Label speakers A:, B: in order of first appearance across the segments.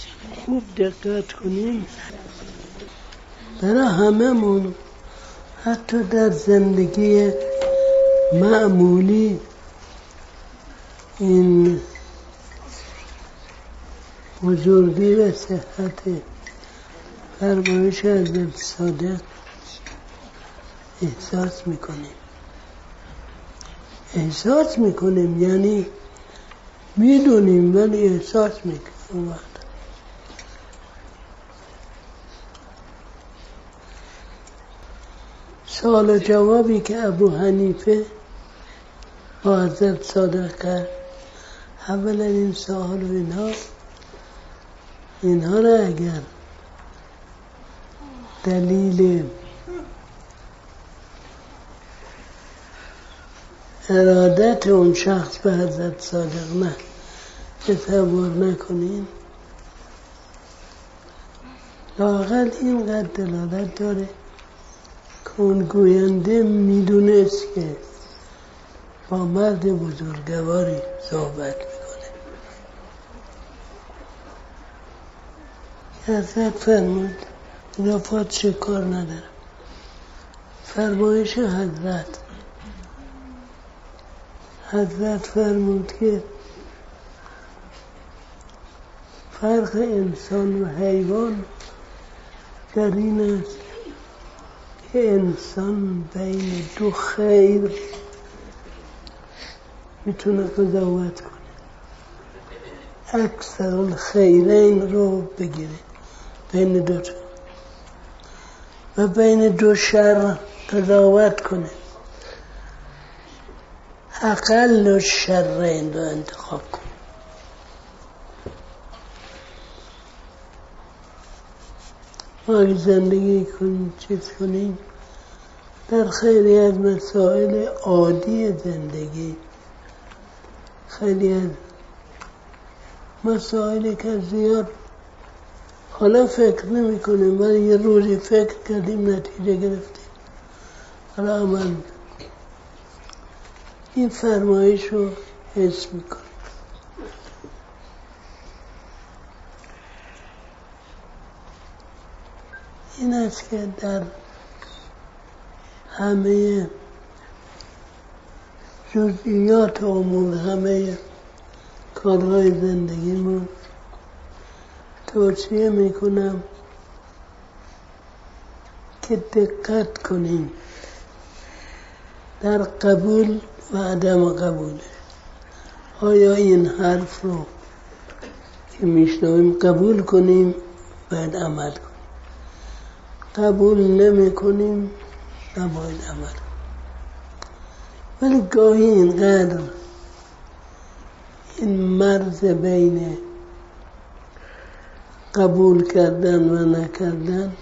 A: خوب دقت کنیم برای هممون، حتی در زندگی معمولی، این بزرگی و صحت فرمایش حضرت صادق احساس میکنیم یعنی میدونیم ولی احساس میکنیم. سوال و جوابی که ابو حنیفه با حضرت صادق کرد، اولا این سوال و اینها را اگر دلیل ارادت اون شخص به حضرت صادق نه تصور نکنین، لااقل اینقدر دلالت داره که اون گوینده میدونست که با مرد بزرگواری صحبت میکنه. حضرت فرمود اضافات شکار ندارم. فرمایش حضرت فرمود که فرق انسان و حیوان در این است که انسان بین دو خیر میتونه قضاوت کنه، اکثر الخیرین رو بگیره بین دو تا و بین دو شر قضاوت کنه، اقل الشرین رو انتخاب کنه. ما زندگی کنیم چیز کنیم در خیلی از مسائل عادی زندگی، خیلی از مسائلی که زیاد حالا فکر نمی کنیم ولی یه روزی فکر کردیم نتیجه گرفتیم، حالا عمل این فرمایش رو حس میکنیم. این است که در همه جزئیات امور، همه کارهای زندگیمون توصیه میکنم که دقت کنیم در قبول و عدم قبولش. آیا این حرف رو که میشنویم قبول کنیم باید عمل کنیم، قبول نمی کنیم نباید عمل کنیم. ولی گاهی اینقدر این مرز بین قبول کردن و نکردن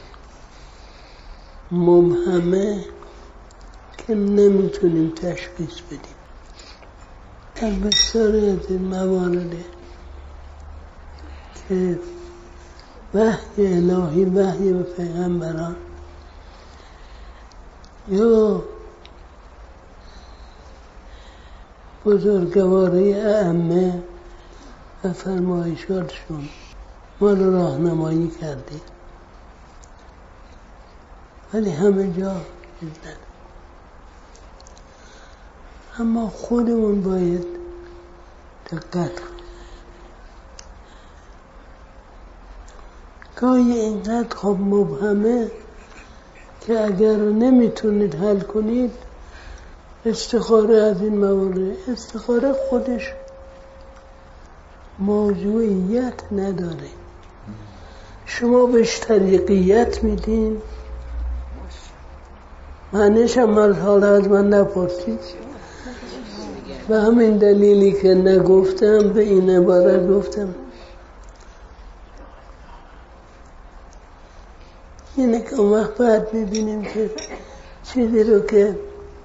A: مبهمه که نمیتونیم تشخیص بدیم. در بسیاری از این موارد که وحی الهی، وحی به پیغمبران یا بزرگواری ائمه و فرمایشاتشون ما رو راهنمایی کرده، ولی همه جا نداره. اما خودمون باید دقت کنیم. گاهی اینقدر خب مبهمه که اگر نمیتونید حل کنید استخاره از این موارد. استخاره خودش موضوعیت نداره، شما بهش طریقیت میدین، معنیش هم حالا از من نپرسید. و همین دلیلی که نگفتم به این عبارت گفتم، اینه که اون وقت باید میبینیم که چیزی رو که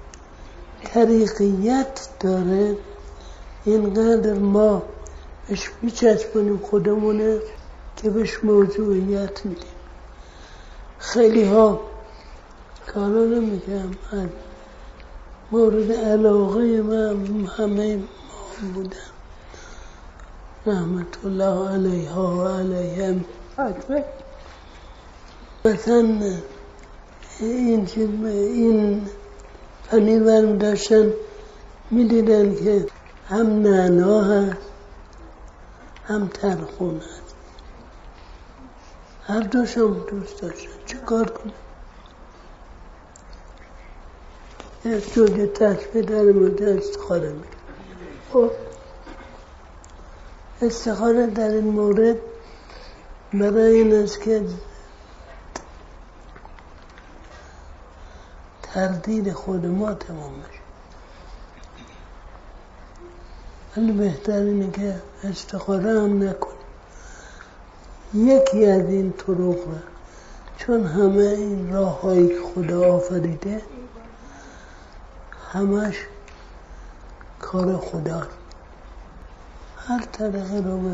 A: طریقیت داره اینقدر ما بهش میچسبونیم خودمونه که بهش موضوعیت میدیم. خیلی ها کارا نمیگم، از مورد علاقه من همه ما بودن، رحمت الله علیها و علیهم مثلا این پنیر برمی داشتن میدیدن که هم نعنا هست هم ترخون هست، هر دوشم دوست داشتن. چه کار کنم؟ یک جوری تصویر در مورد استخاره میکنم. استخاره در این مورد برای این است که تردید خود ما تمام بشه، ولی بهتر اینه که استخاره هم نکنیم. یکی از این طرق را، چون همه این راه هایی که خدا آفریده همش کار خدا، هر طریقه رو به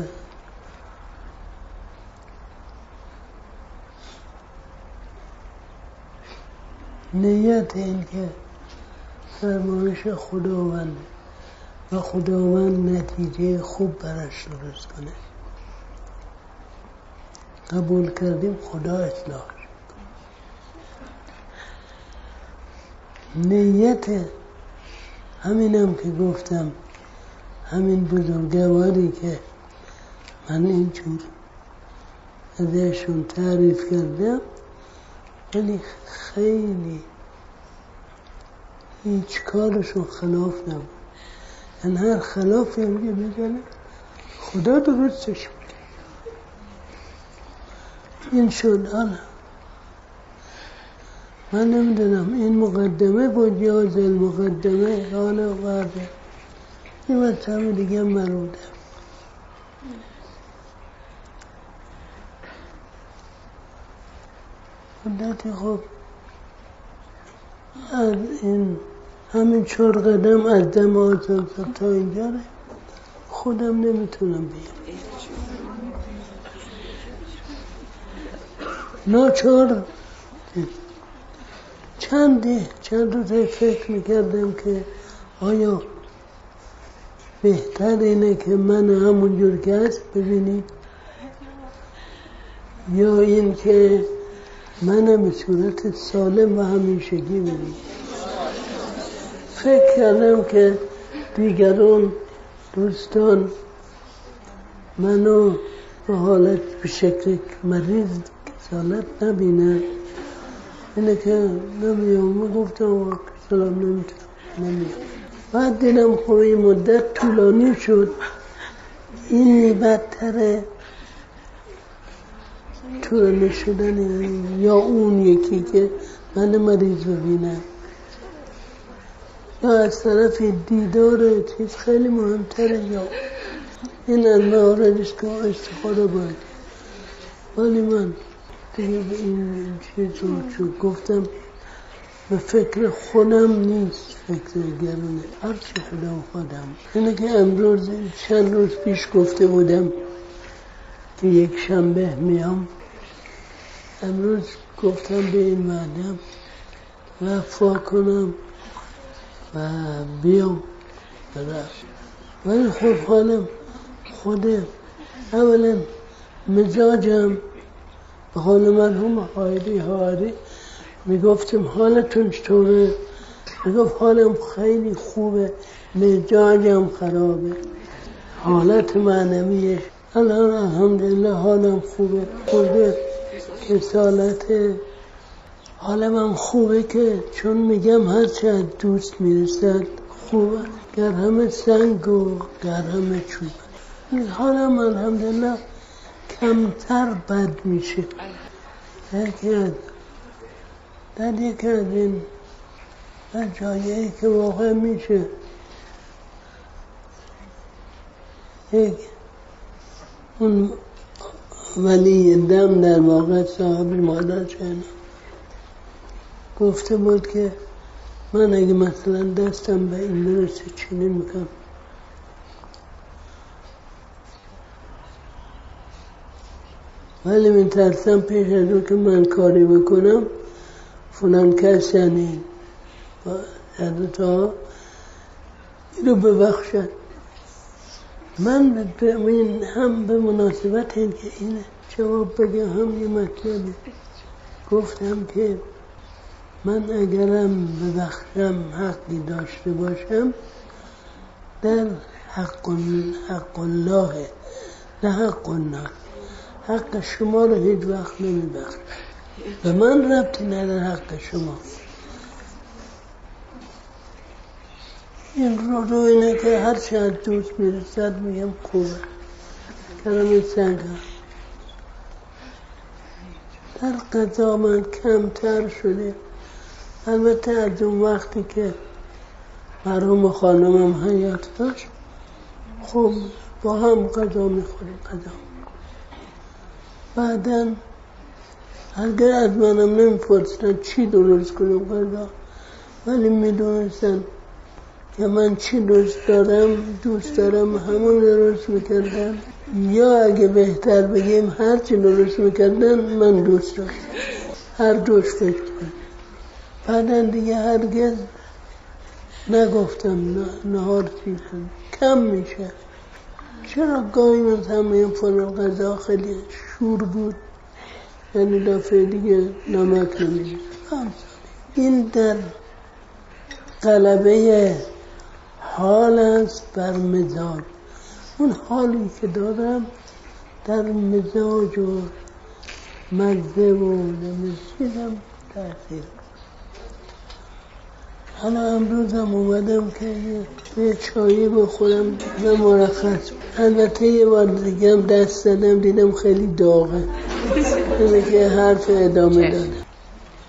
A: نیت این که فرمایش خداوند و خداوند نتیجه خوب برش درست کنه، قبول کردیم خدا اصلاح. نیت همینم که گفتم، همین بزرگواری که من اینجور ازشون تعریف کردم، ولی خیلی هیچ کارشون خلاف نبود. یعنی هر خلافی هم که میزنه خدا درستش میکنه. این شد. حالا من نمیدونم این مقدمه با جاز المقدمه حالا بعده این مطمئن دیگه مروده. مدتی خب از این همین 4 قدم از دم آزاد تا اینجا رو خودم نمیتونم بیام. ناچار چند روز فکر میکردم که آیا بهتر اینه که من همونجور که هست ببینید یا این که منم به صورت سالم و همیشگی ببینید. فکر کردم که دیگران دوستان منو به حالت به شکل مریض کسالت نبینن، اینه که نمیام. گفتم سلام نمیام. بعد دیدم خب این مدت طولانی شد، این بدتره طولانی شدن یا اون یکی که من مریض ببینم یا از طرف دیدار چیز خیلی مهمتره یا این المواردش که استفاده باید. ولی من دیگه به این چیز رو گفتم به فکر خودم نیست، فکر گرونه هر چی خدا خودم. اینه که امروز چند روز پیش گفته بودم که یک شنبه میام، امروز گفتم به این معدم وفا کنم و بیام برم. ولی خب حالم خود اولا مزاجم به حال مرحوم حایری میگفتم حالتون چطوره؟ میگفت حالم خیلی خوبه، مزاجم خرابه، حالت معنویه الان الحمدلله حالم خوبه. خورده کسالت حالم هم خوبه که چون میگم هرچه از دوست میرسد خوبه، گر همه سنگ و گر همه چوب. حالم الحمدلله کمتر بد میشه. در یکی از این جایی که واقع میشه یک اون ولی دم در واقع صاحب مادر چنین گفته بود که من اگه مثلا دستم به این برسه چنین میکنم. ولی من ترسم پیش از اون که من کاری بکنم فلان کس یعنی حضرت ها اینو ببخشد. من هم به مناسبت این که این جواب بگم هم یه مطلبی گفتم که من اگرم ببخشم حقی داشته باشم در حق الله نه حق الناس، حق شما رو هیچ وقت نمیبخشم. به من ربطی نداره حق شما. این رو اینه که هر چه از دوست میرسد میگم خوبه. کلمه سنگم در قضا من کمتر شده. البته از اون وقتی که مرحوم خانمم حیات داشت خب با هم غذا میخوریم. بعدن اگر از منم نمیپرسن چی درست کنم غذا، ولی میدونستن که من چی دوست دارم همون درست میکردم، یا اگه بهتر بگیم هر چی درست میکردن من دوست داشتم، هر دوش فکر کنم. بعدن دیگه هرگز نگفتم نهار چیزم کم میشه. چرا گاهی مثلا این فلان غذا خیلی شور بود، یعنی دفعه دیگه نمک نمیشه. این در غلبه حال است بر مزاج. اون حالی که دارم در مزاج و مزه و نمیشیدم تأثیر. حالا امروزم اومدم که یه چایی بخورم و مرخص. البته یه بار دیگه هم دست دادم دیدم خیلی داغه، اینه که حرف ادامه دادم.